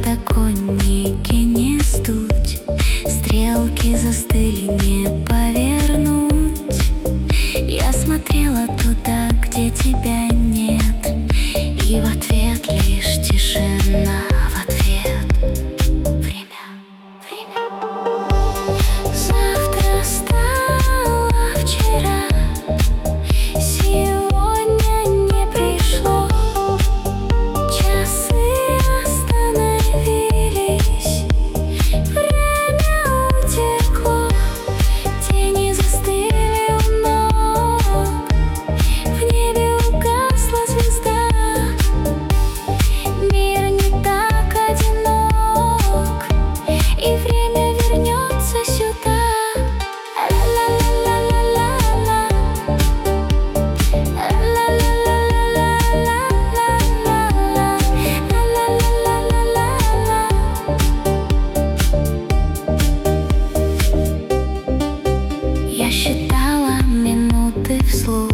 подоконнике не стуть, стрелки застыли, не повернуть. Я смотрела туда, где тебя нет, и в ответ лишь тишина. В ответ время. Завтра стало вчера, сегодня не пришло. Часы остановились, время утекло. Тени застыли у ног, в небе угасла звезда. Мир не так одинок, и время вернется сюда. Я считала минуты вслух,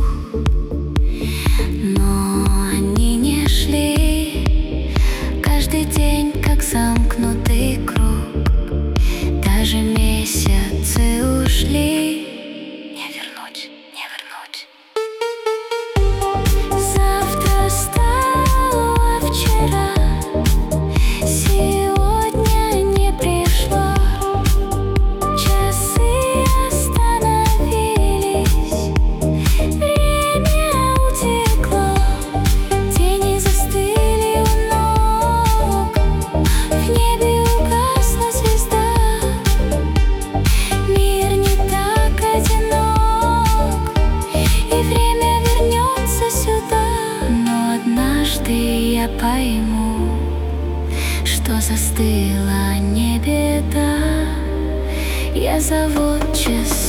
но они не шли. Каждый день как замкнутый круг, даже месяцы ушли. Не вернуть, не вернуть. Завтра стало вчера, сегодня не пришло. Часы остановились, время утекло. Тени застыли у ног, в небе угасла звезда. Мир не так одинок, и время вернется сюда. Но однажды я пойму, что застыла не беда. Я завод часы